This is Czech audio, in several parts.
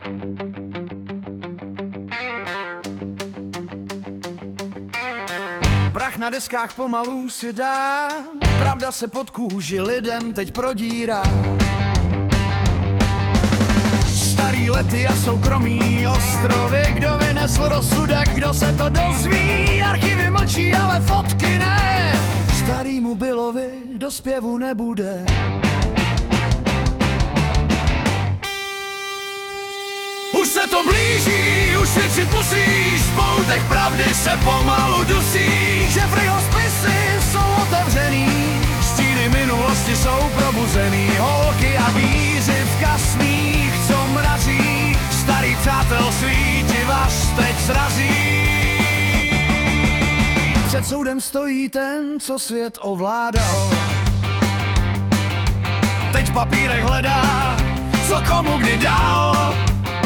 Prach na deskách pomalu si dá, pravda se pod kůži lidem teď prodírá. Starý lety a soukromý ostrovy, kdo vynesl rozsudek, kdo se to dozví. Archivy mlčí, ale fotky ne. Starýmu Billovi do zpěvu nebude. Už se to blíží, už svědčit musíš, poutek pravdy se pomalu dusí. Jeffreyho spisy jsou otevřený, stíny minulosti jsou probuzený. Holky a výřivka smích, co mrazí, starý přátelství ti vás teď srazí. Před soudem stojí ten, co svět ovládal. Teď v papírech hledá, co komu kdy dal.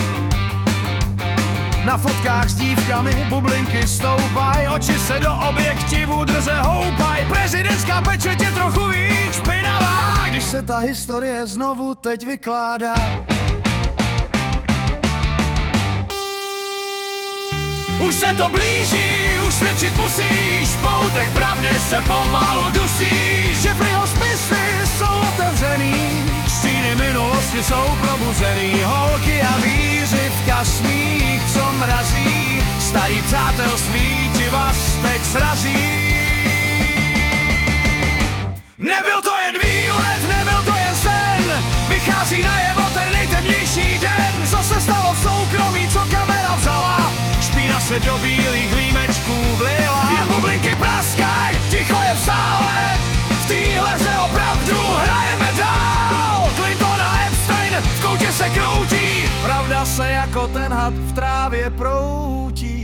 Na fotkách s dívkami bublinky stoupaj, oči se do objektivu drze houpaj. Prezidentská pečeť je trochu víc špinavá, když se ta historie znovu teď vykládá. Už se to blíží, už svědčit musíš, poutek pravdy se pomalu dusí. Jeffreyho spisy jsou otevřený, stíny minulosti jsou probuzený. Holky a výřivka smích, co mrazí, starý přátelství ti vás teď srazí. Nebyl to jen výlet, nebyl to jen sen, vychází najevo ten nejtemnější den. Co se stalo v soukromí, co kamera vzala, špína se do bílých límečků vlila. Jen bublinky praskaj, ticho je v sále, v téhle hře opravdu hrajeme dál. Clinton a Epstein v koutě se kroutí, pravda se jako ten had v trávě proutí.